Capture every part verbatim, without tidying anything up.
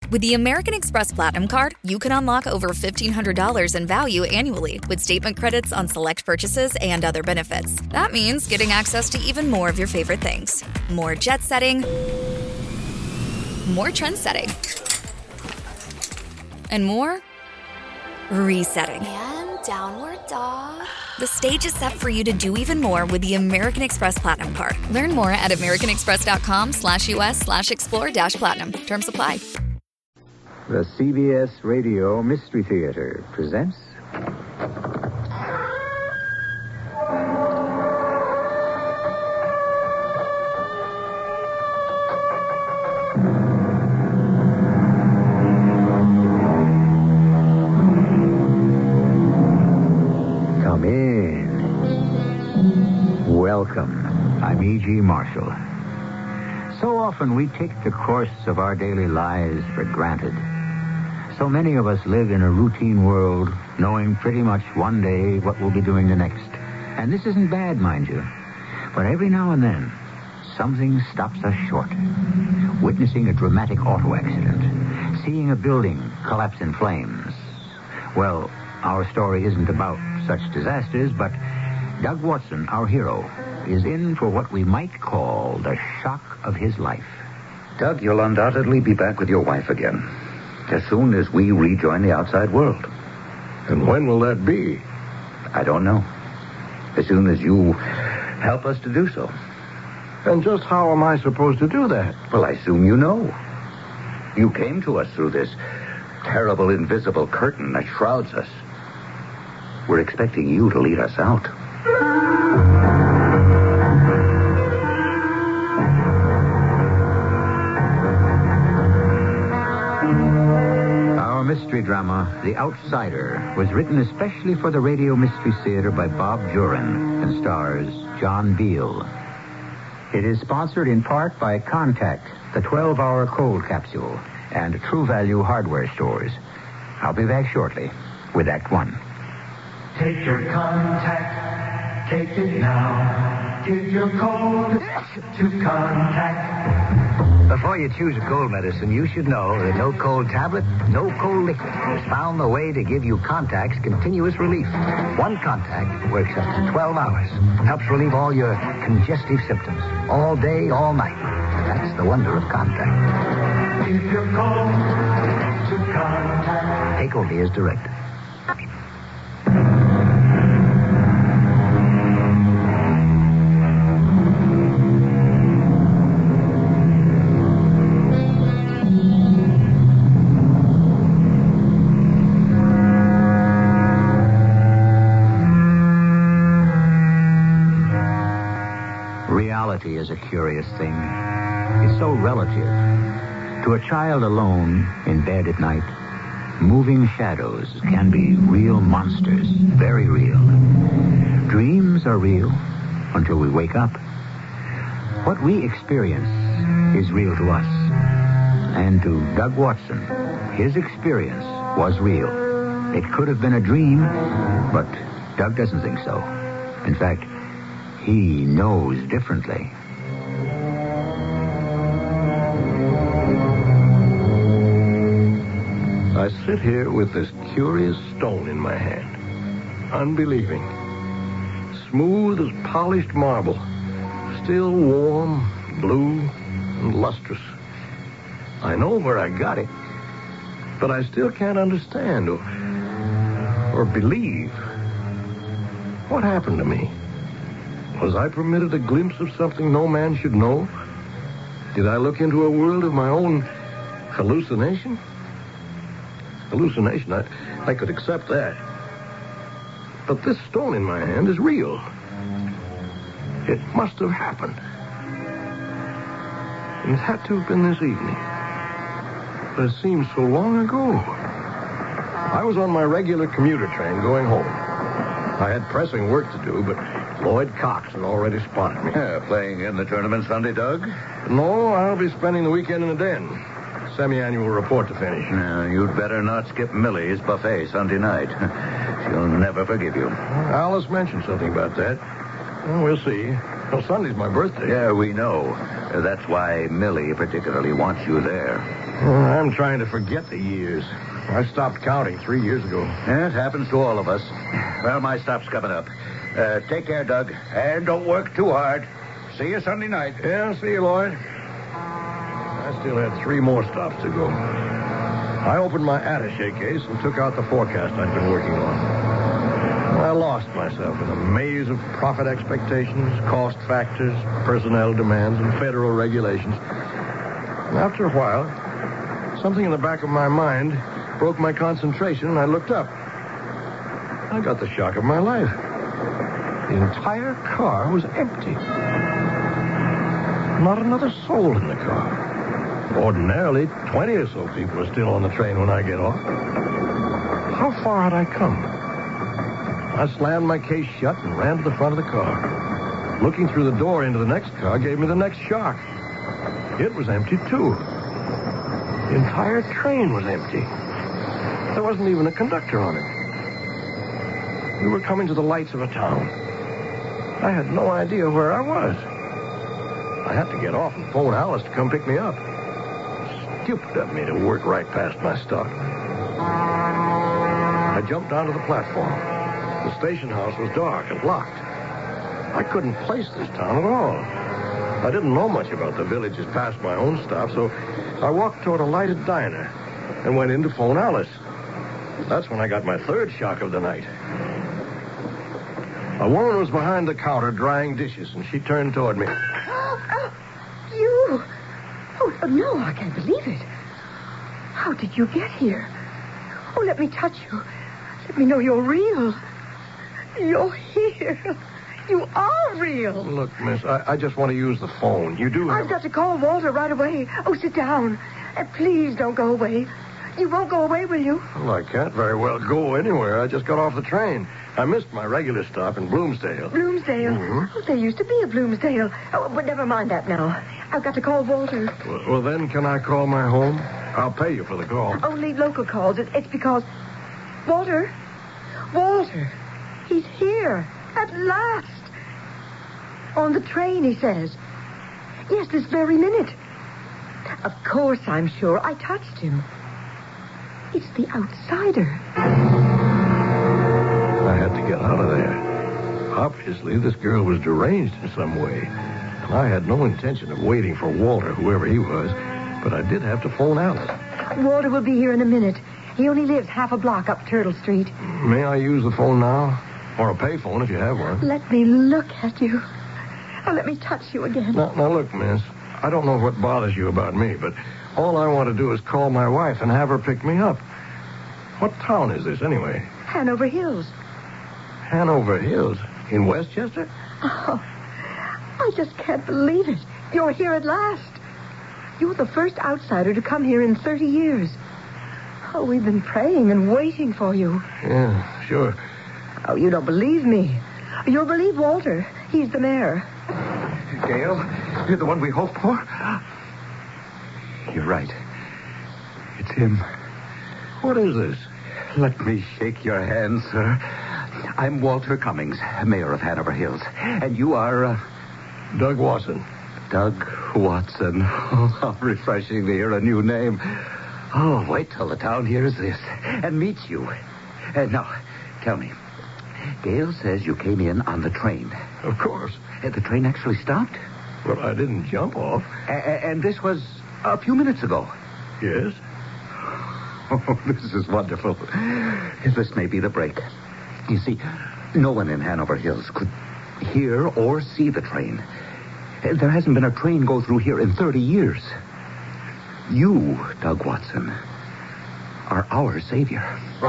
With the American Express Platinum Card, you can unlock over fifteen hundred dollars in value annually with statement credits on select purchases and other benefits. That means getting access to even more of your favorite things. More jet setting, more trend setting, and more resetting. And downward dog. The stage is set for you to do even more with the American Express Platinum Card. Learn more at americanexpress.com slash US slash explore dash platinum. Terms apply. The C B S Radio Mystery Theater presents... Come in. Welcome. I'm E G. Marshall. So often we take the course of our daily lives for granted. So many of us live in a routine world, knowing pretty much one day what we'll be doing the next. And this isn't bad, mind you. But every now and then, something stops us short. Witnessing a dramatic auto accident. Seeing a building collapse in flames. Well, our story isn't about such disasters, but Doug Watson, our hero, is in for what we might call the shock of his life. Doug, you'll undoubtedly be back with your wife again, as soon as we rejoin the outside world. And when will that be? I don't know. As soon as you help us to do so. And just how am I supposed to do that? Well, I assume you know. You came to us through this terrible invisible curtain that shrouds us. We're expecting you to lead us out. Our mystery drama, The Outsider, was written especially for the Radio Mystery Theater by Bob Jurin and stars John Beal. It is sponsored in part by Contact, the twelve-hour cold capsule, and True Value hardware stores. I'll be back shortly with Act One. Take your Contact, take it now. Give your cold to Contact. Before you choose a cold medicine, you should know that no cold tablet, no cold liquid has found the way to give you Contact's continuous relief. One Contact works up to twelve hours. Helps relieve all your congestive symptoms. All day, all night. That's the wonder of Contact. Give your cold to Contact. Take only as directed. Reality is a curious thing. It's so relative. To a child alone in bed at night, moving shadows can be real monsters, very real. Dreams are real until we wake up. What we experience is real to us. And to Doug Watson, his experience was real. It could have been a dream, but Doug doesn't think so. In fact, he knows differently. I sit here with this curious stone in my hand, unbelieving. Smooth as polished marble, still warm, blue, and lustrous. I know where I got it, but I still can't understand or, or believe. What happened to me? Was I permitted a glimpse of something no man should know? Did I look into a world of my own hallucination? Hallucination, I, I could accept that. But this stone in my hand is real. It must have happened. And it had to have been this evening. But it seems so long ago. I was on my regular commuter train going home. I had pressing work to do, but Lloyd Cox had already spotted me. Yeah, playing in the tournament Sunday, Doug? No, I'll be spending the weekend in the den. Semi-annual report to finish. Yeah, you'd better not skip Millie's buffet Sunday night. She'll never forgive you. Alice mentioned something about that. Well, we'll see. Well, Sunday's my birthday. Yeah, we know. That's why Millie particularly wants you there. I'm trying to forget the years. I stopped counting three years ago. Yeah, it happens to all of us. Well, my stop's coming up. Uh, take care, Doug. And don't work too hard. See you Sunday night. Yeah, see you, Lloyd. I still had three more stops to go. I opened my attaché case and took out the forecast I'd been working on. I lost myself in a maze of profit expectations, cost factors, personnel demands, and federal regulations. And after a while, something in the back of my mind broke my concentration, and I looked up. I got the shock of my life. The entire car was empty. Not another soul in the car. Ordinarily, twenty or so people are still on the train when I get off. How far had I come? I slammed my case shut and ran to the front of the car. Looking through the door into the next car gave me the next shock. It was empty, too. The entire train was empty. There wasn't even a conductor on it. We were coming to the lights of a town. I had no idea where I was. I had to get off and phone Alice to come pick me up. Stupid of me to work right past my stop. I jumped onto the platform. The station house was dark and locked. I couldn't place this town at all. I didn't know much about the villages past my own stop, so I walked toward a lighted diner and went in to phone Alice. That's when I got my third shock of the night. A woman was behind the counter drying dishes, and she turned toward me. Oh, oh, you. Oh, no, I can't believe it. How did you get here? Oh, let me touch you. Let me know you're real. You're here. You are real. Look, miss, I, I just want to use the phone. You do have... I've got to call Walter right away. Oh, sit down. And please don't go away. You won't go away, will you? Well, I can't very well go anywhere. I just got off the train. I missed my regular stop in Bloomsdale. Bloomsdale? Mm-hmm. Oh, there used to be a Bloomsdale. Oh, but never mind that now. I've got to call Walter. Well, well, then, can I call my home? I'll pay you for the call. Only local calls. It, it's because... Walter? Walter. He's here. At last. On the train, he says. Yes, this very minute. Of course, I'm sure. I touched him. It's the outsider. I had to get out of there. Obviously, this girl was deranged in some way. And I had no intention of waiting for Walter, whoever he was. But I did have to phone Alice. Walter will be here in a minute. He only lives half a block up Turtle Street. May I use the phone now? Or a payphone if you have one. Let me look at you. Oh, let me touch you again. Now, now, look, miss. I don't know what bothers you about me, but all I want to do is call my wife and have her pick me up. What town is this, anyway? Hanover Hills. Hanover Hills? In Westchester? Oh, I just can't believe it. You're here at last. You're the first outsider to come here in thirty years. Oh, we've been praying and waiting for you. Yeah, sure. Oh, you don't believe me. You'll believe Walter. He's the mayor. Gail, you're the one we hoped for? You're right. It's him. What is this? Let me shake your hand, sir. I'm Walter Cummings, mayor of Hanover Hills. And you are... Uh... Doug Watson. Doug Watson. Oh, how refreshing to hear a new name. Oh, wait till the town hears this and meets you. Uh, now, tell me. Gail says you came in on the train. Of course. Uh, the train actually stopped? Well, I didn't jump off. Uh, and this was a few minutes ago. Yes. Oh, this is wonderful. This may be the break. You see, no one in Hanover Hills could hear or see the train. There hasn't been a train go through here in thirty years. You, Doug Watson, are our savior.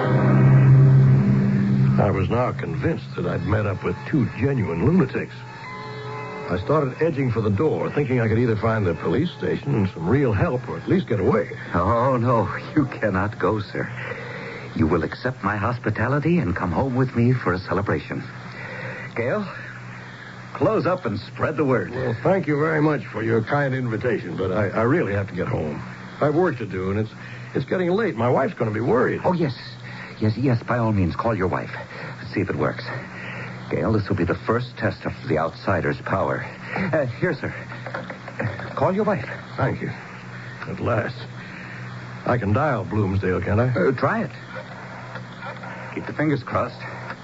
I was now convinced that I'd met up with two genuine lunatics. I started edging for the door, thinking I could either find the police station and some real help or at least get away. Oh, no, you cannot go, sir. You will accept my hospitality and come home with me for a celebration. Gail, close up and spread the word. Well, thank you very much for your kind invitation, but I, I really have to get home. I've work to do, and it's it's getting late. My wife's going to be worried. Oh, yes. Yes, yes, by all means, call your wife. Let's see if it works. Gail, this will be the first test of the outsider's power. Uh, here, sir. Call your wife. Thank you. At last. I can dial Bloomsdale, can't I? Uh, try it. Keep the fingers crossed.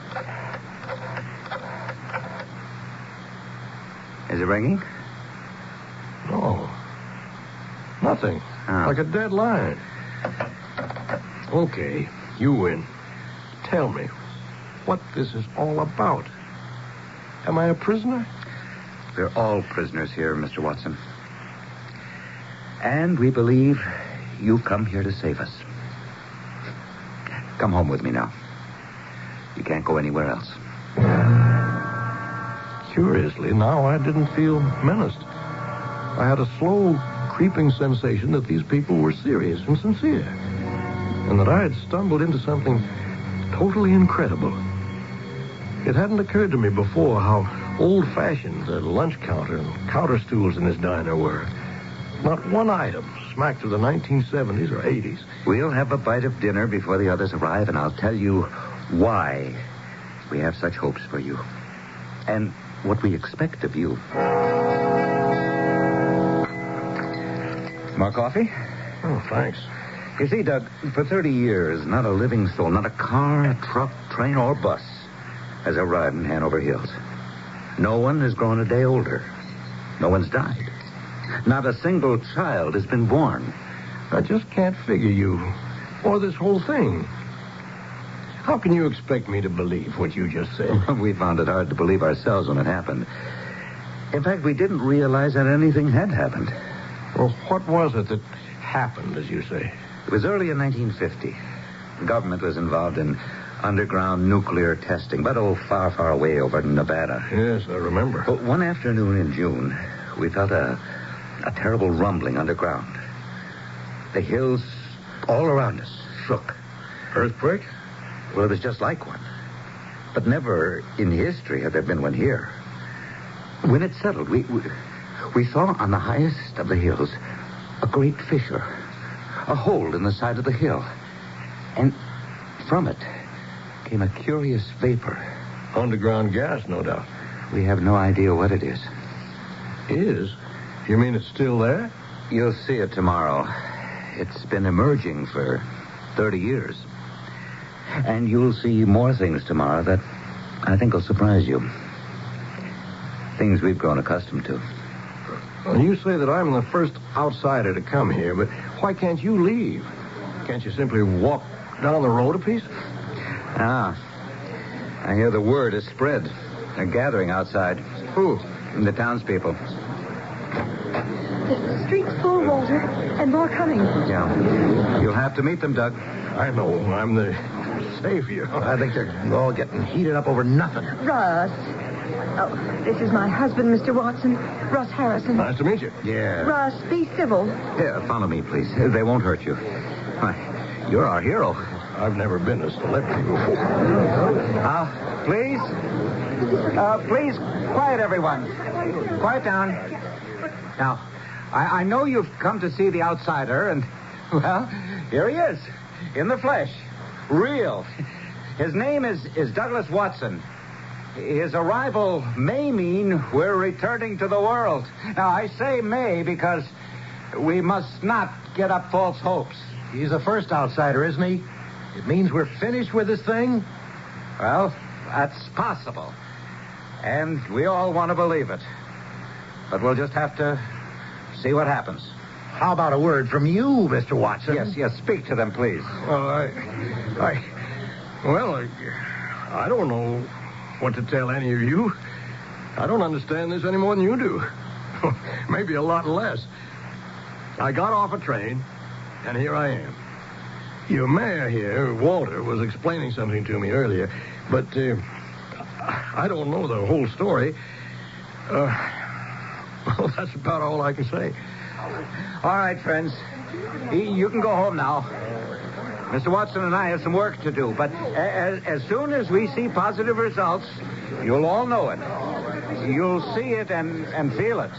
Is it ringing? No. Nothing. Oh. Like a dead line. Okay, you win. Tell me what this is all about. Am I a prisoner? We're all prisoners here, Mister Watson. And we believe you've come here to save us. Come home with me now. You can't go anywhere else. Curiously, now I didn't feel menaced. I had a slow, creeping sensation that these people were serious and sincere, and that I had stumbled into something totally incredible. It hadn't occurred to me before how old-fashioned the lunch counter and counter stools in this diner were. Not one item smacked of the nineteen seventies or eighties. We'll have a bite of dinner before the others arrive, and I'll tell you why we have such hopes for you. And what we expect of you. More coffee? Oh, thanks. You see, Doug, for thirty years, not a living soul, not a car, truck, train, or bus has arrived in Hanover Hills. No one has grown a day older. No one's died. Not a single child has been born. I just can't figure you or this whole thing. How can you expect me to believe what you just said? We found it hard to believe ourselves when it happened. In fact, we didn't realize that anything had happened. Well, what was it that happened, as you say? It was early in nineteen fifty. The government was involved in underground nuclear testing, but oh, far, far away over in Nevada. Yes, I remember. But one afternoon in June, we felt a, a terrible rumbling underground. The hills all around us shook. Earthquake? Well, it was just like one. But never in history had there been one here. When it settled, we, we, we saw on the highest of the hills a great fissure, a hole in the side of the hill. And from it came a curious vapor. Underground gas, no doubt. We have no idea what it is. Is? You mean it's still there? You'll see it tomorrow. It's been emerging for thirty years. And you'll see more things tomorrow that I think will surprise you. Things we've grown accustomed to. Well, you say that I'm the first outsider to come here, but why can't you leave? Can't you simply walk down the road a piece? Ah, I hear the word has spread. They're gathering outside. Who? The townspeople. The street's full, Walter, and more coming. Yeah. You'll have to meet them, Doug. I know. I'm the savior. I think they're all getting heated up over nothing. Russ. Oh, this is my husband, Mister Watson. Russ Harrison. Nice to meet you. Yeah. Russ, be civil. Here, follow me, please. They won't hurt you. Why, you're our hero. I've never been a celebrity before. Uh, please? Uh, please, quiet, everyone. Quiet down. Now, I, I know you've come to see the outsider, and, well, here he is, in the flesh. Real. His name is, is Douglas Watson. His arrival may mean we're returning to the world. Now, I say may because we must not get up false hopes. He's the first outsider, isn't he? It means we're finished with this thing? Well, that's possible. And we all want to believe it. But we'll just have to see what happens. How about a word from you, Mister Watson? Yes, yes, speak to them, please. Well, I... I... Well, I, I don't know what to tell any of you. I don't understand this any more than you do. Maybe a lot less. I got off a train, and here I am. Your mayor here, Walter, was explaining something to me earlier, but uh, I don't know the whole story. Uh, well, that's about all I can say. All right, friends. You can go home now. Mister Watson and I have some work to do, but as, as soon as we see positive results, you'll all know it. You'll see it and, and feel it.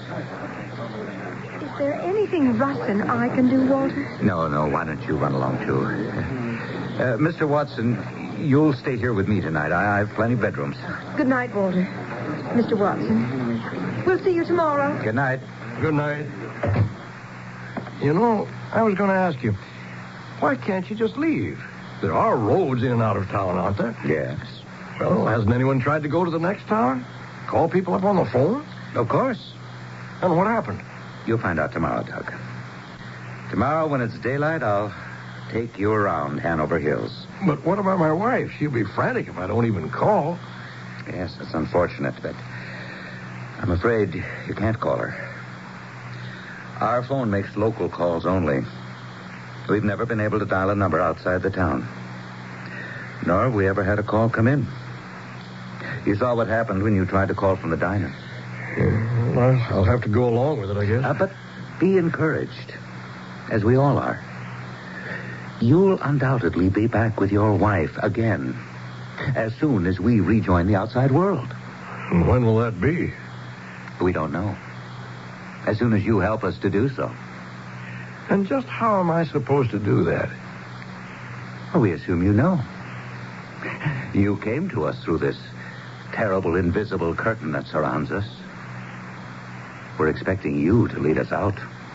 Is there anything Russ and I can do, Walter? No, no, why don't you run along, too? Uh, Mister Watson, you'll stay here with me tonight. I, I have plenty of bedrooms. Good night, Walter. Mister Watson. We'll see you tomorrow. Good night. Good night. You know, I was going to ask you, Why can't you just leave? There are roads in and out of town, aren't there? Yes. Well, hasn't anyone tried to go to the next town? Call people up on the phone? Of course. And what happened? You'll find out tomorrow, Doug. Tomorrow, when it's daylight, I'll take you around Hanover Hills. But what about my wife? She'll be frantic if I don't even call. Yes, it's unfortunate, but I'm afraid you can't call her. Our phone makes local calls only. We've never been able to dial a number outside the town. Nor have we ever had a call come in. You saw what happened when you tried to call from the diner. Yeah, well, I'll have to go along with it, I guess. Uh, but be encouraged, as we all are. You'll undoubtedly be back with your wife again, as soon as we rejoin the outside world. And when will that be? We don't know. As soon as you help us to do so. And just how am I supposed to do that? Well, we assume you know. You came to us through this terrible invisible curtain that surrounds us. We're expecting you to lead us out.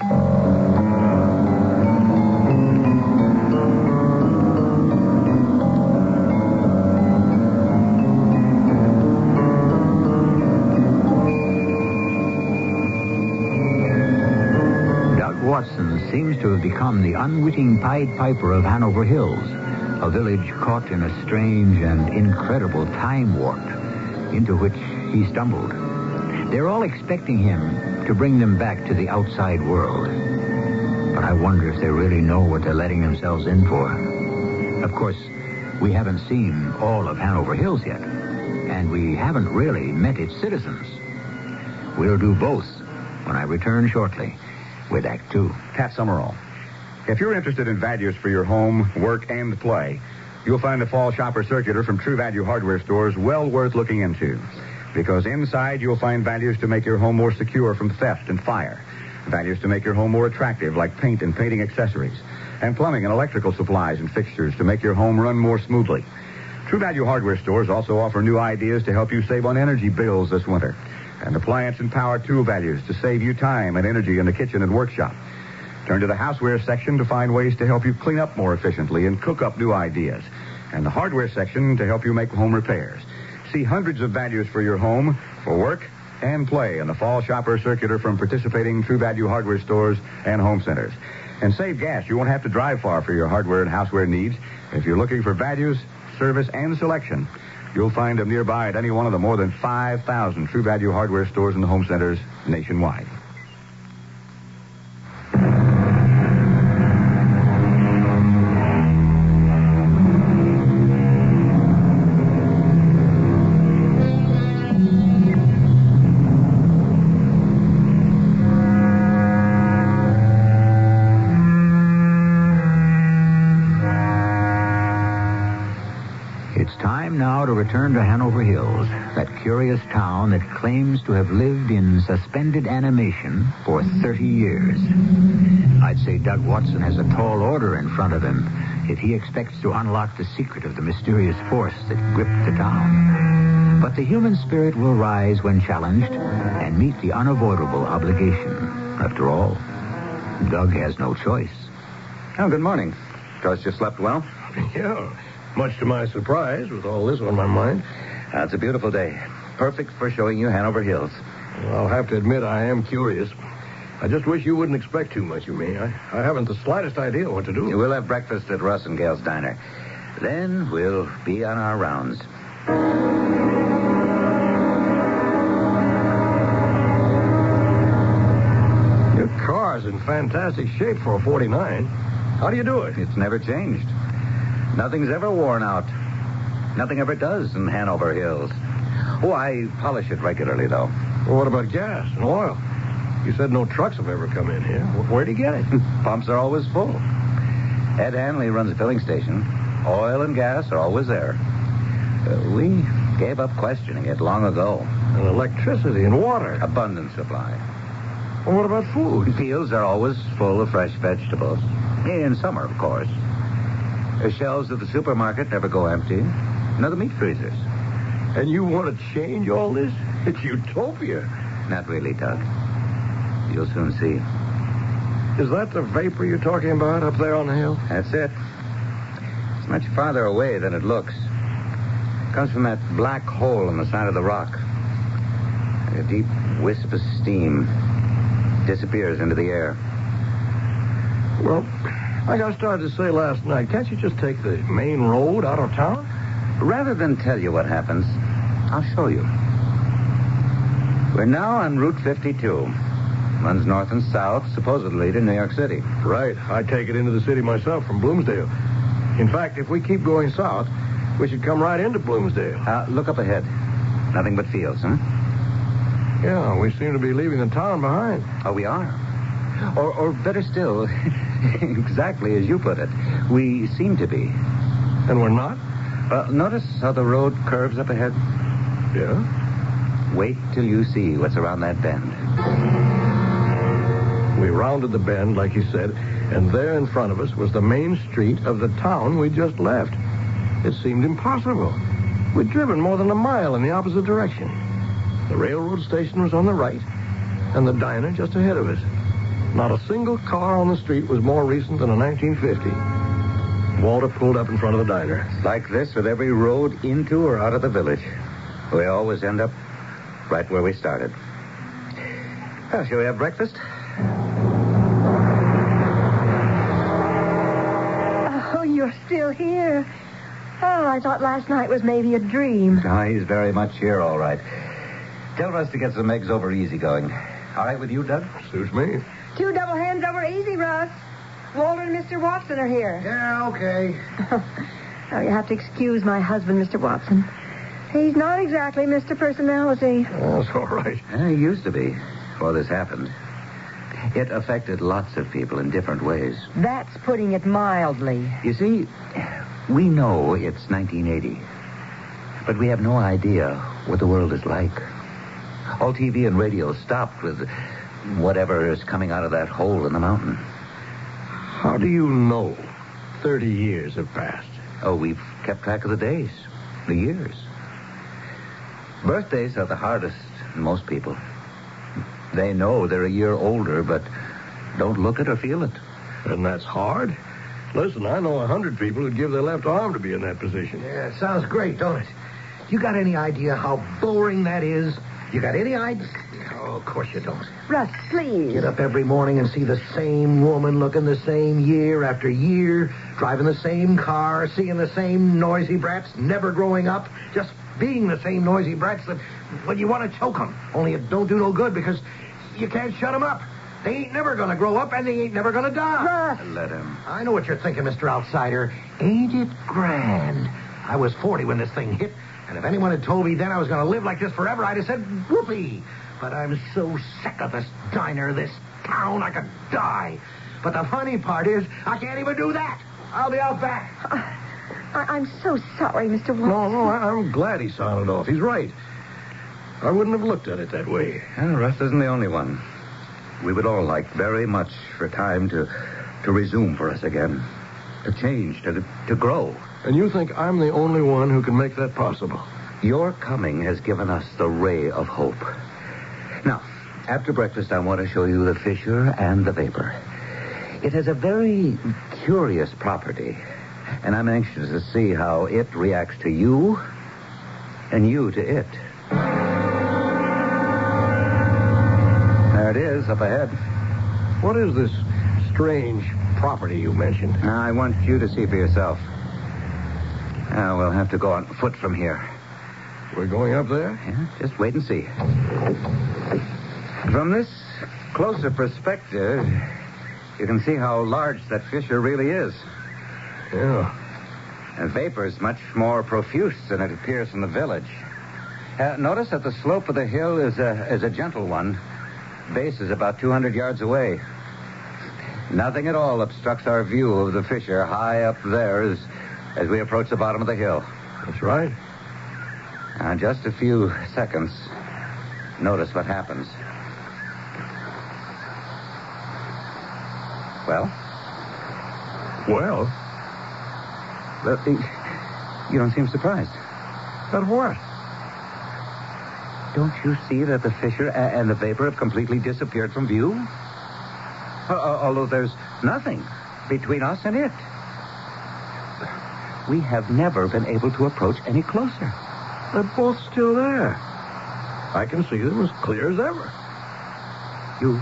Doug Watson seems to have become the unwitting Pied Piper of Hanover Hills, a village caught in a strange and incredible time warp into which he stumbled. They're all expecting him to bring them back to the outside world. But I wonder if they really know what they're letting themselves in for. Of course, we haven't seen all of Hanover Hills yet, and we haven't really met its citizens. We'll do both when I return shortly with Act Two. Pat Summerall. If you're interested in values for your home, work, and play, you'll find the Fall Shopper Circular from True Value Hardware Stores well worth looking into. Because inside you'll find values to make your home more secure from theft and fire. Values to make your home more attractive, like paint and painting accessories. And plumbing and electrical supplies and fixtures to make your home run more smoothly. True Value Hardware Stores also offer new ideas to help you save on energy bills this winter. And appliance and power tool values to save you time and energy in the kitchen and workshop. Turn to the houseware section to find ways to help you clean up more efficiently and cook up new ideas. And the hardware section to help you make home repairs. See hundreds of values for your home, for work, and play in the Fall Shopper Circular from participating True Value Hardware Stores and home centers. And save gas. You won't have to drive far for your hardware and houseware needs. If you're looking for values, service, and selection, you'll find them nearby at any one of the more than five thousand True Value Hardware Stores and home centers nationwide. Now to return to Hanover Hills, that curious town that claims to have lived in suspended animation for thirty years. I'd say Doug Watson has a tall order in front of him if he expects to unlock the secret of the mysterious force that gripped the town. But the human spirit will rise when challenged and meet the unavoidable obligation. After all, Doug has no choice. Oh, good morning. Trust you slept well? Yeah. Much to my surprise, with all this on my mind. Uh, it's a beautiful day. Perfect for showing you Hanover Hills. Well, I'll have to admit I am curious. I just wish you wouldn't expect too much of me. I, I haven't the slightest idea what to do. We'll have breakfast at Russ and Gail's diner. Then we'll be on our rounds. Your car's in fantastic shape for a forty-nine. How do you do it? It's never changed. Nothing's ever worn out. Nothing ever does in Hanover Hills. Oh, I polish it regularly, though. Well, what about gas and oil? You said no trucks have ever come in here. Where'd he get it? Pumps are always full. Ed Hanley runs a filling station. Oil and gas are always there. Uh, we gave up questioning it long ago. And electricity and water. Abundant supply. Well, what about food? Fields are always full of fresh vegetables. In summer, of course. The shelves of the supermarket never go empty. Nor the meat freezers. And you want to change all this? It's utopia. Not really, Doug. You'll soon see. Is that the vapor you're talking about up there on the hill? That's it. It's much farther away than it looks. It comes from that black hole in the side of the rock. Like a deep wisp of steam disappears into the air. Well, like I started to say last night, can't you just take the main road out of town? Rather than tell you what happens, I'll show you. We're now on Route fifty-two. Runs north and south, supposedly to New York City. Right. I take it into the city myself from Bloomsdale. In fact, if we keep going south, we should come right into Bloomsdale. Uh, look up ahead. Nothing but fields, huh? Yeah, we seem to be leaving the town behind. Oh, we are. Or, or better still, exactly as you put it, we seem to be. And we're not? Well, notice how the road curves up ahead? Yeah. Wait till you see what's around that bend. We rounded the bend, like you said, and there in front of us was the main street of the town we just left. It seemed impossible. We'd driven more than a mile in the opposite direction. The railroad station was on the right, and the diner just ahead of us. Not a single car on the street was more recent than a nineteen fifty. Walter pulled up in front of the diner. Like this with every road into or out of the village. We always end up right where we started. Well, shall we have breakfast? Oh, you're still here. Oh, I thought last night was maybe a dream. Oh, he's very much here, all right. Tell Russ to get some eggs over easygoing. All right with you, Doug? Suits me. Two double hands over easy, Russ. Walter and Mister Watson are here. Yeah, okay. Oh, you have to excuse my husband, Mister Watson. He's not exactly Mister Personality. That's all right. Yeah, he used to be before this happened. It affected lots of people in different ways. That's putting it mildly. You see, we know it's nineteen eighty, but we have no idea what the world is like. All T V and radio stopped with whatever is coming out of that hole in the mountain. How do you know thirty years have passed? Oh, we've kept track of the days, the years. Birthdays are the hardest in most people. They know they're a year older, but don't look it or feel it. And that's hard? Listen, I know a hundred people who'd give their left arm to be in that position. Yeah, it sounds great, don't it? You got any idea how boring that is? You got any idea? Oh, of course you don't. Russ, please. Get up every morning and see the same woman looking the same year after year, driving the same car, seeing the same noisy brats, never growing up, just being the same noisy brats that, well, you want to choke them. Only it don't do no good because you can't shut them up. They ain't never going to grow up, and they ain't never going to die. Russ. Let him. I know what you're thinking, Mister Outsider. Ain't it grand? I was forty when this thing hit, and if anyone had told me then I was going to live like this forever, I'd have said, whoopee. But I'm so sick of this diner, this town, I could die. But the funny part is, I can't even do that. I'll be out back. Uh, I- I'm so sorry, Mister Watson. No, no, I- I'm glad he sounded off. He's right. I wouldn't have looked at it that way. Well, Russ isn't the only one. We would all like very much for time to to resume for us again. To change, to to grow. And you think I'm the only one who can make that possible? Your coming has given us the ray of hope. Now, after breakfast, I want to show you the fissure and the vapor. It has a very curious property, and I'm anxious to see how it reacts to you and you to it. There it is, up ahead. What is this strange property you mentioned? Now, I want you to see for yourself. Now, we'll have to go on foot from here. We're going up there? Yeah, just wait and see. From this closer perspective, you can see how large that fissure really is. Yeah. And vapor is much more profuse than it appears from the village. Uh, notice that the slope of the hill is a, is a gentle one. Base is about two hundred yards away. Nothing at all obstructs our view of the fissure high up there as, as we approach the bottom of the hill. That's right. Now, just a few seconds. Notice what happens. Well? Well? Well, you don't seem surprised. At what? Don't you see that the fissure and the vapor have completely disappeared from view? Uh, although there's nothing between us and it. We have never been able to approach any closer. They're both still there. I can see them as clear as ever. You...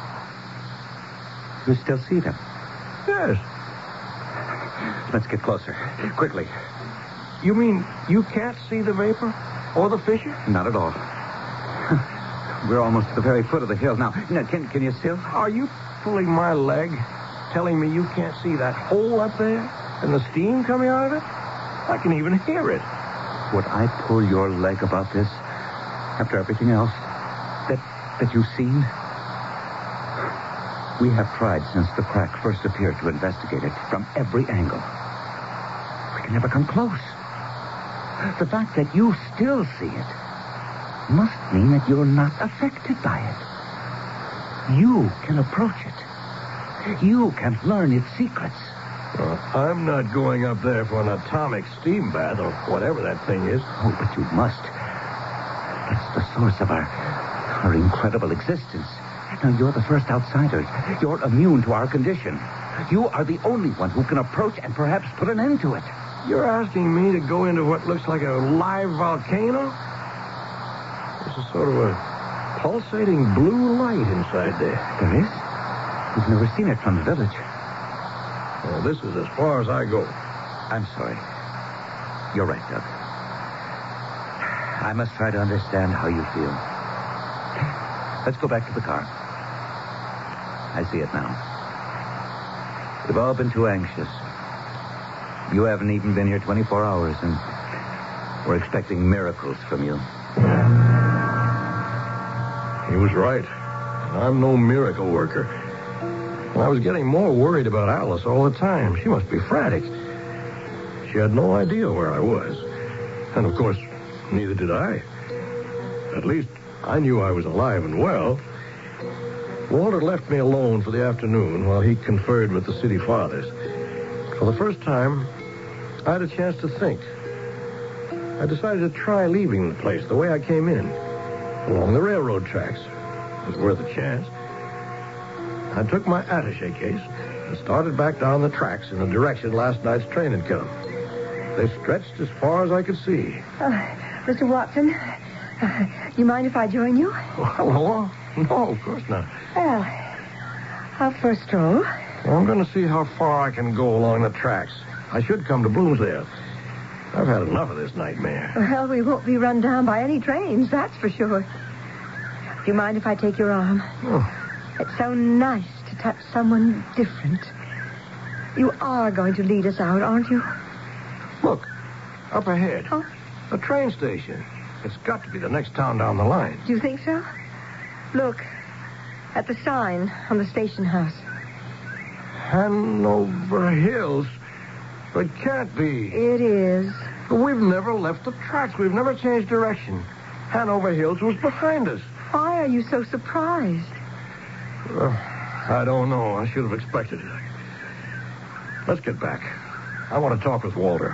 You still see them? Yes. Let's get closer. Quickly. You mean you can't see the vapor? Or the fissure? Not at all. We're almost at the very foot of the hill now. now can, can you still? Are you pulling my leg? Telling me you can't see that hole up there? And the steam coming out of it? I can even hear it. Would I pull your leg about this? After everything else that that you've seen? We have tried since the crack first appeared to investigate it from every angle. We can never come close. The fact that you still see it must mean that you're not affected by it. You can approach it. You can learn its secrets. Well, I'm not going up there for an atomic steam bath or whatever that thing is. Oh, but you must. It's the source of our, our incredible existence. Now, you're the first outsiders. You're immune to our condition. You are the only one who can approach and perhaps put an end to it. You're asking me to go into what looks like a live volcano? There's a sort of a pulsating blue light inside there. There is? We've never seen it from the village. Well, this is as far as I go. I'm sorry. You're right, Doug. I must try to understand how you feel. Let's go back to the car. I see it now. We've all been too anxious. You haven't even been here twenty-four hours, and we're expecting miracles from you. He was right. I'm no miracle worker. And I was getting more worried about Alice all the time. She must be frantic. She had no idea where I was. And, of course, neither did I. At least, I knew I was alive and well. Walter left me alone for the afternoon while he conferred with the city fathers. For the first time, I had a chance to think. I decided to try leaving the place the way I came in, along the railroad tracks. It was worth a chance. I took my attaché case and started back down the tracks in the direction last night's train had come. They stretched as far as I could see. Uh, Mister Watson, uh, you mind if I join you? Oh, hello? No, of course not. Well, out for a stroll. Well, I'm going to see how far I can go along the tracks. I should come to Bloomsdale. I've had enough of this nightmare. Well, we won't be run down by any trains, that's for sure. Do you mind if I take your arm? Oh. It's so nice to touch someone different. You are going to lead us out, aren't you? Look, up ahead. Oh? A train station. It's got to be the next town down the line. Do you think so? Look, at the sign on the station house. Hanover Hills? It can't be. It is. We've never left the tracks. We've never changed direction. Hanover Hills was behind us. Why are you so surprised? Uh, I don't know. I should have expected it. Let's get back. I want to talk with Walter.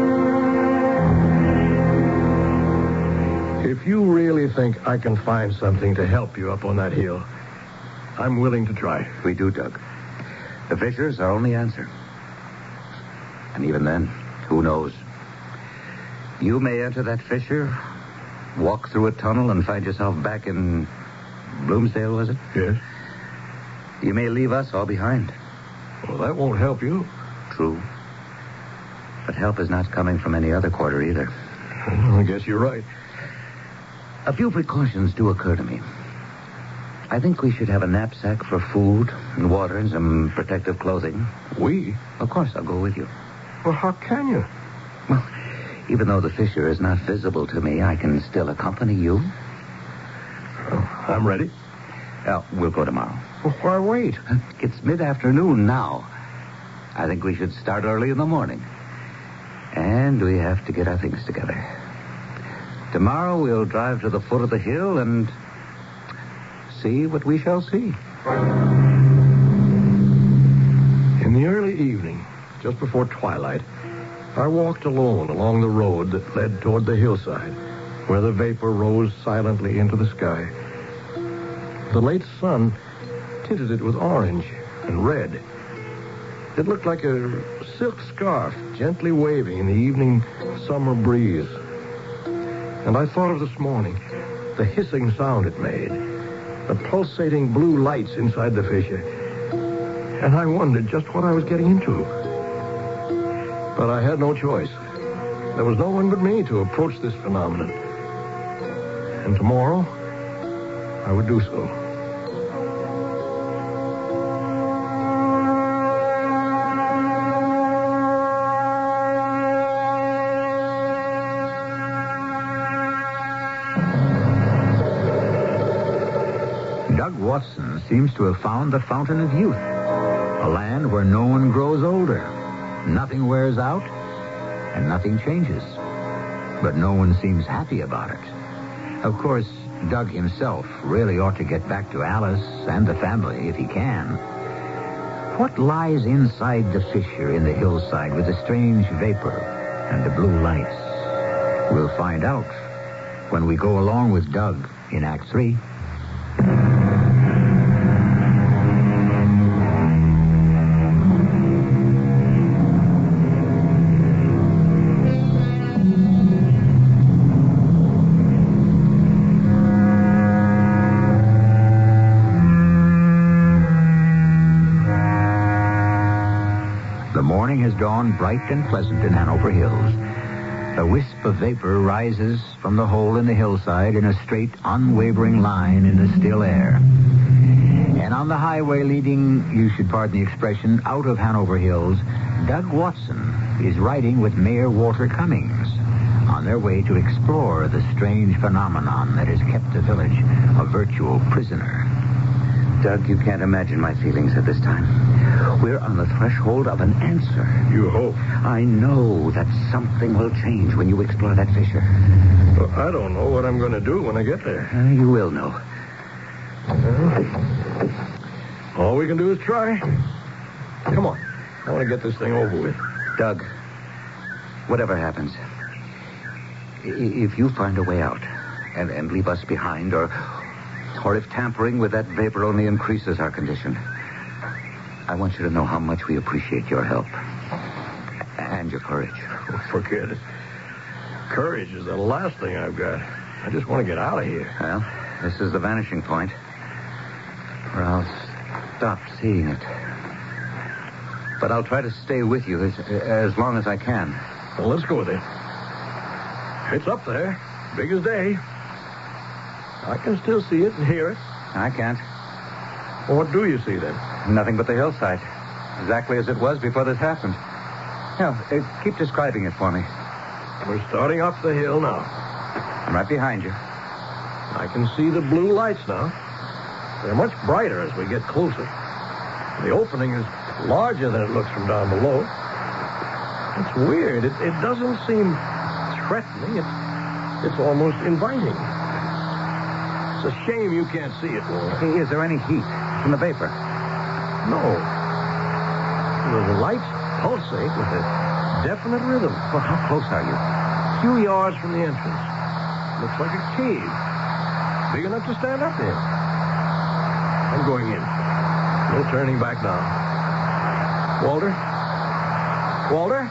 If you really think I can find something to help you up on that hill, I'm willing to try. We do, Doug. The fissure's our only answer. And even then, who knows? You may enter that fissure, walk through a tunnel, and find yourself back in Bloomsdale, was it? Yes. You may leave us all behind. Well, that won't help you. True. But help is not coming from any other quarter either. I guess you're right. A few precautions do occur to me. I think we should have a knapsack for food and water and some protective clothing. We? Of course, I'll go with you. Well, how can you? Well, even though the fissure is not visible to me, I can still accompany you. Oh, I'm ready. Well, we'll go tomorrow. Well, why wait? It's mid-afternoon now. I think we should start early in the morning. And we have to get our things together. Tomorrow we'll drive to the foot of the hill and see what we shall see. In the early evening, just before twilight, I walked alone along the road that led toward the hillside, where the vapor rose silently into the sky. The late sun tinted it with orange and red. It looked like a silk scarf gently waving in the evening summer breeze. And I thought of this morning, the hissing sound it made, the pulsating blue lights inside the fissure. And I wondered just what I was getting into. But I had no choice. There was no one but me to approach this phenomenon. And tomorrow, I would do so. Doug Watson seems to have found the fountain of youth, a land where no one grows older, nothing wears out, and nothing changes. But no one seems happy about it. Of course, Doug himself really ought to get back to Alice and the family if he can. What lies inside the fissure in the hillside with the strange vapor and the blue lights? We'll find out when we go along with Doug in Act Three. The morning has dawned bright and pleasant in Hanover Hills. A wisp of vapor rises from the hole in the hillside in a straight, unwavering line in the still air. And on the highway leading, you should pardon the expression, out of Hanover Hills, Doug Watson is riding with Mayor Walter Cummings on their way to explore the strange phenomenon that has kept the village a virtual prisoner. Doug, you can't imagine my feelings at this time. We're on the threshold of an answer. You hope. I know that something will change when you explore that fissure. Well, I don't know what I'm going to do when I get there. Uh, you will know. Well, all we can do is try. Come on. I want to get this thing over with. Doug, whatever happens, i- if you find a way out and, and leave us behind, or... Or if tampering with that vapor only increases our condition, I want you to know how much we appreciate your help. And your courage. Oh, forget it. Courage is the last thing I've got. I just want to get out of here. Well, this is the vanishing point, or I'll stop seeing it. But I'll try to stay with you as, as long as I can. Well, let's go then. It's up there, big as day. I can still see it and hear it. I can't. Well, what do you see then? Nothing but the hillside. Exactly as it was before this happened. Now, uh, keep describing it for me. We're starting up the hill now. I'm right behind you. I can see the blue lights now. They're much brighter as we get closer. The opening is larger than it looks from down below. It's weird. It, it doesn't seem threatening. It's, it's almost inviting. It's a shame you can't see it, Walter. Hey, is there any heat from the vapor? No. The lights pulsate with a definite rhythm. Well, how close are you? A few yards from the entrance. Looks like a cave. Big enough to stand up in. I'm going in. No turning back now. Walter? Walter?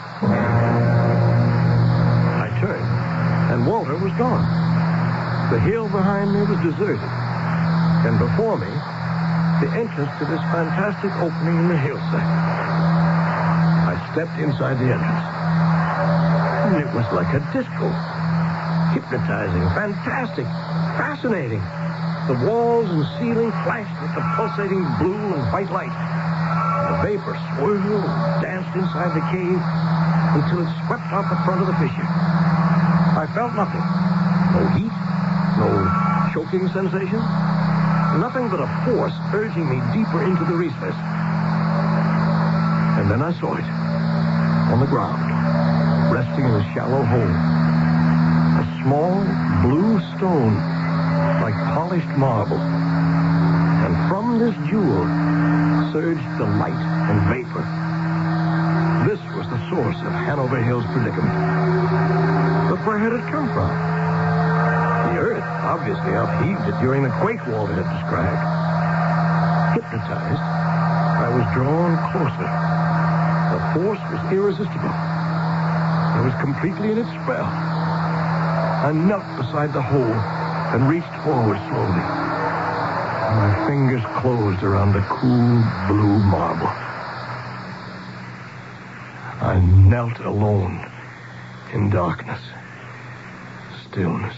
I turned, and Walter was gone. The hill behind me was deserted. And before me, the entrance to this fantastic opening in the hillside. I stepped inside the entrance. And it was like a disco. Hypnotizing, fantastic, fascinating. The walls and ceiling flashed with the pulsating blue and white light. The vapor swirled and danced inside the cave until it swept out the front of the fissure. I felt nothing. No heat. No choking sensation. Nothing but a force urging me deeper into the recess. And then I saw it. On the ground. Resting in a shallow hole. A small blue stone. Like polished marble. And from this jewel surged the light and vapor. This was the source of Hanover Hill's predicament. But where had it come from? The earth obviously upheaved it during the quake Walter had described. It hypnotized, I was drawn closer. The force was irresistible. I was completely in its spell. I knelt beside the hole and reached forward slowly. My fingers closed around the cool blue marble. I knelt alone in darkness, stillness.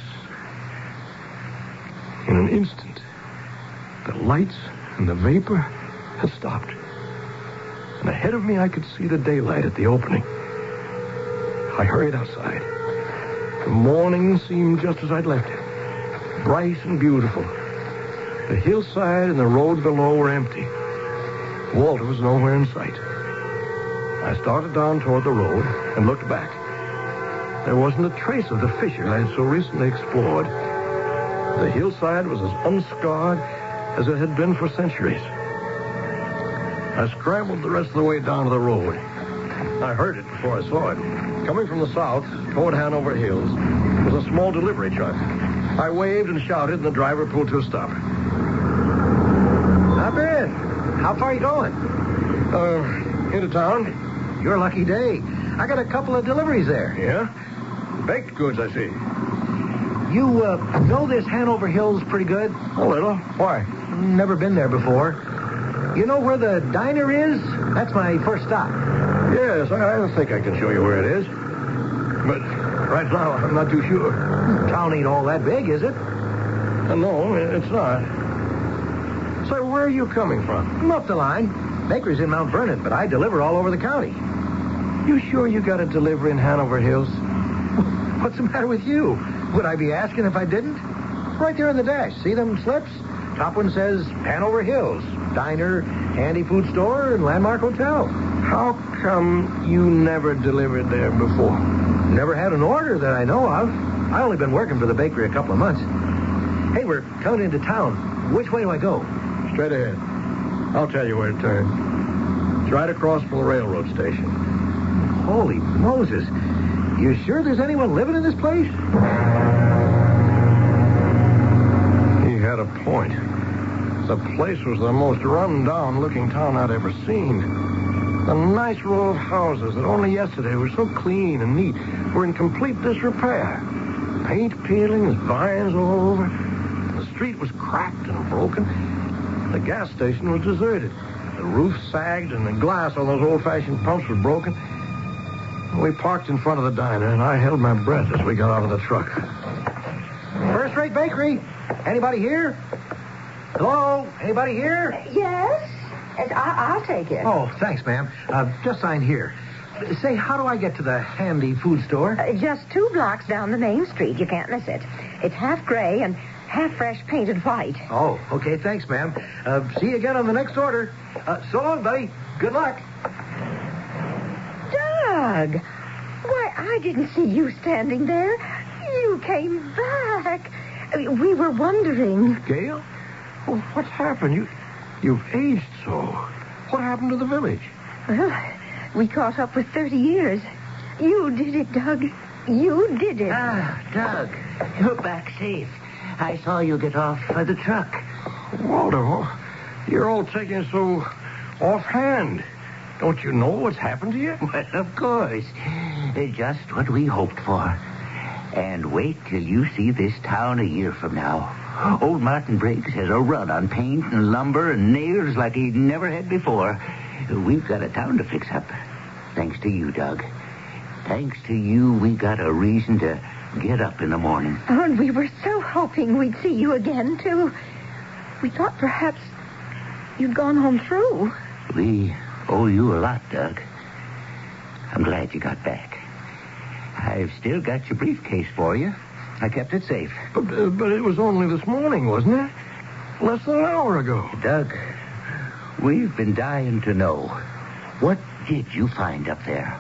In an instant, the lights and the vapor had stopped. And ahead of me, I could see the daylight at the opening. I hurried outside. The morning seemed just as I'd left it, bright and beautiful. The hillside and the road below were empty. Walter was nowhere in sight. I started down toward the road and looked back. There wasn't a trace of the fissure I had so recently explored. The hillside was as unscarred as it had been for centuries. I scrambled the rest of the way down to the road. I heard it before I saw it. Coming from the south toward Hanover Hills was a small delivery truck. I waved and shouted, and the driver pulled to a stop. Not bad. How far are you going? Uh, into town. Your lucky day. I got a couple of deliveries there. Yeah? Baked goods, I see. You uh, know this Hanover Hills pretty good? A little. Why? Never been there before. You know where the diner is? That's my first stop. Yes, I, I think I can show you where it is. But right now, I'm not too sure. Town ain't all that big, is it? Uh, no, it's not. So where are you coming from? I'm up the line. Bakery's in Mount Vernon, but I deliver all over the county. You sure you got a delivery in Hanover Hills? What's the matter with you? Would I be asking if I didn't? Right there on the dash. See them slips? Top one says Hanover Hills. Diner, handy food store, and Landmark Hotel. How come you never delivered there before? Never had an order that I know of. I only been working for the bakery a couple of months. Hey, we're coming into town. Which way do I go? Straight ahead. I'll tell you where to turn. It's right across from the railroad station. Holy Moses. You sure there's anyone living in this place? He had a point. The place was the most run-down-looking town I'd ever seen. The nice row of houses that only yesterday were so clean and neat were in complete disrepair. Paint peeling, vines all over. The street was cracked and broken. The gas station was deserted. The roof sagged and the glass on those old-fashioned pumps was broken. We parked in front of the diner, and I held my breath as we got out of the truck. First-rate bakery. Anybody here? Hello? Anybody here? Yes? Yes, I- I'll take it. Oh, thanks, ma'am. Uh, just sign here. Say, how do I get to the handy food store? Uh, just two blocks down the main street. You can't miss it. It's half gray and half fresh painted white. Oh, okay. Thanks, ma'am. Uh, see you again on the next order. Uh, so long, buddy. Good luck. Doug! Why, I didn't see you standing there. You came back. Uh, We were wondering. Gail? Well, what's happened? You, you've aged so. What happened to the village? Well, we caught up with thirty years. You did it, Doug. You did it. Ah, Doug, you're back safe. I saw you get off uh, the truck. Walter, you're all taking so offhand. Don't you know what's happened to you? Well, of course. Uh, Just what we hoped for. And wait till you see this town a year from now. Old Martin Briggs has a run on paint and lumber and nails like he never had before. We've got a town to fix up. Thanks to you, Doug. Thanks to you, we got a reason to get up in the morning. Oh, and we were so hoping we'd see you again, too. We thought perhaps you'd gone home through. We owe you a lot, Doug. I'm glad you got back. I've still got your briefcase for you. I kept it safe. But, uh, but it was only this morning, wasn't it? Less than an hour ago. Doug, we've been dying to know. What did you find up there?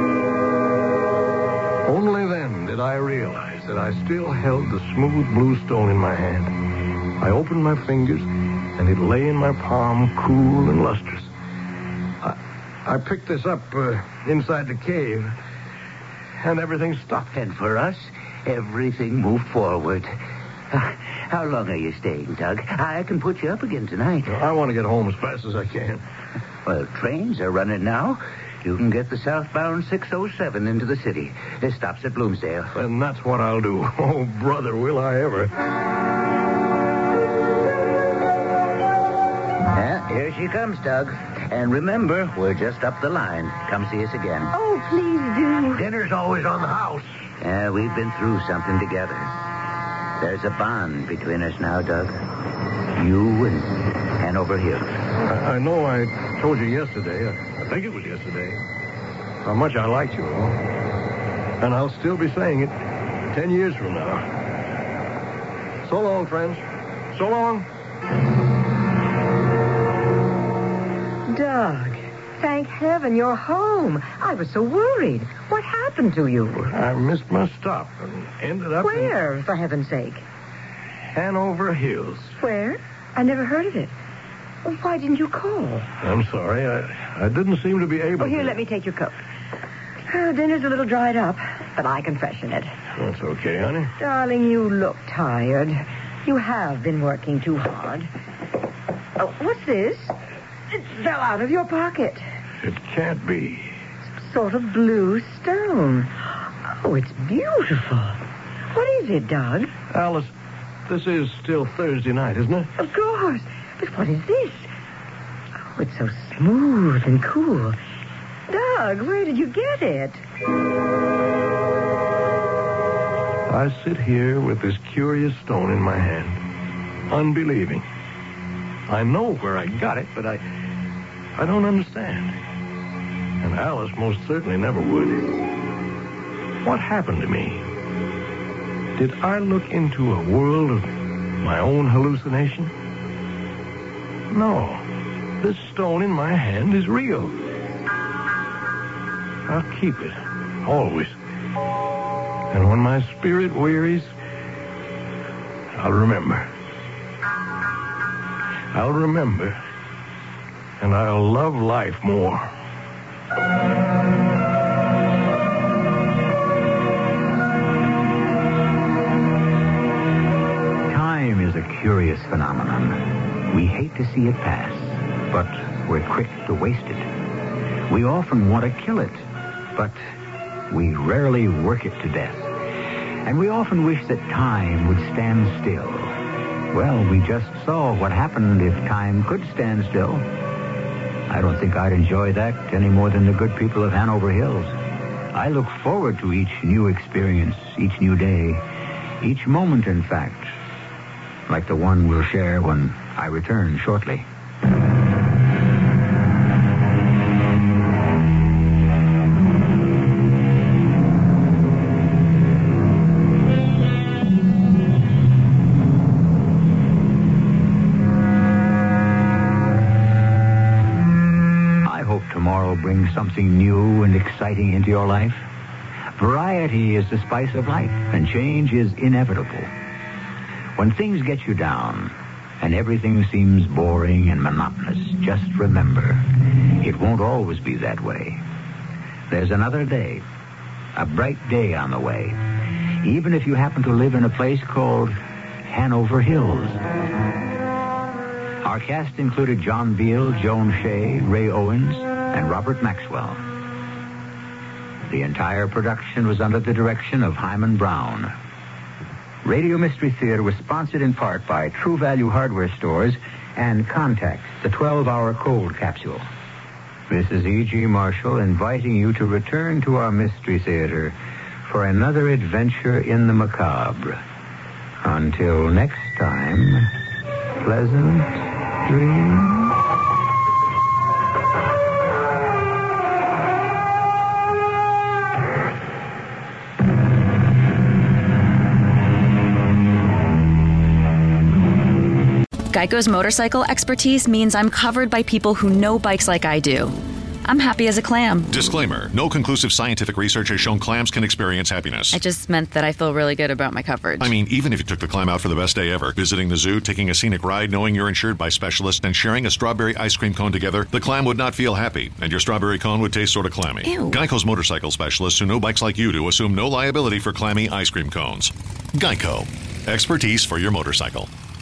Only then did I realize that I still held the smooth blue stone in my hand. I opened my fingers, and it lay in my palm cool and lustrous. I, I picked this up uh, inside the cave, and everything stopped. And for us, everything moved forward. How long are you staying, Doug? I can put you up again tonight. I want to get home as fast as I can. Well, trains are running now. You can get the southbound six oh seven into the city. It stops at Bloomsdale. And that's what I'll do. Oh, brother, will I ever. Yeah, here she comes, Doug. And remember, we're just up the line. Come see us again. Oh, please do. Dinner's always on the house. Yeah, we've been through something together. There's a bond between us now, Doug. You and Hanover Hills. I, I know I told you yesterday, I, I think it was yesterday, how much I liked you. And I'll still be saying it ten years from now. So long, friends. So long. Doug, thank heaven you're home. I was so worried. What happened to you? I missed my stop and ended up Where, for heaven's sake? Hanover Hills. Where? I never heard of it. Well, why didn't you call? I'm sorry. I, I didn't seem to be able Oh, here, to. let me take your coat. Uh, dinner's a little dried up, but I can freshen it. That's okay, honey. Darling, you look tired. You have been working too hard. Oh, what's this? It fell out of your pocket. It can't be. Some sort of blue stone. Oh, it's beautiful. What is it, Doug? Alice, this is still Thursday night, isn't it? Of course. But what is this? Oh, it's so smooth and cool. Doug, where did you get it? I sit here with this curious stone in my hand, unbelieving. I know where I got it, but I I don't understand. And Alice most certainly never would. What happened to me? Did I look into a world of my own hallucination? No. This stone in my hand is real. I'll keep it, always. And when my spirit wearies, I'll remember. I'll remember, and I'll love life more. Time is a curious phenomenon. We hate to see it pass, but we're quick to waste it. We often want to kill it, but we rarely work it to death. And we often wish that time would stand still. Well, we just saw what happened if time could stand still. I don't think I'd enjoy that any more than the good people of Hanover Hills. I look forward to each new experience, each new day, each moment, in fact, like the one we'll share when I return shortly. Tomorrow brings something new and exciting into your life. Variety is the spice of life, and change is inevitable. When things get you down and everything seems boring and monotonous, just remember, it won't always be that way. There's another day, a bright day on the way, even if you happen to live in a place called Hanover Hills. Our cast included John Beal, Joan Shea, Ray Owens, and Robert Maxwell. The entire production was under the direction of Hyman Brown. Radio Mystery Theater was sponsored in part by True Value Hardware Stores and Contact, the twelve-hour cold capsule. This is E G. Marshall inviting you to return to our Mystery Theater for another adventure in the macabre. Until next time, pleasant dreams. Geico's motorcycle expertise means I'm covered by people who know bikes like I do. I'm happy as a clam. Disclaimer. No conclusive scientific research has shown clams can experience happiness. I just meant that I feel really good about my coverage. I mean, even if you took the clam out for the best day ever, visiting the zoo, taking a scenic ride, knowing you're insured by specialists, and sharing a strawberry ice cream cone together, the clam would not feel happy, and your strawberry cone would taste sort of clammy. Ew. Geico's motorcycle specialists who know bikes like you do assume no liability for clammy ice cream cones. Geico. Expertise for your motorcycle.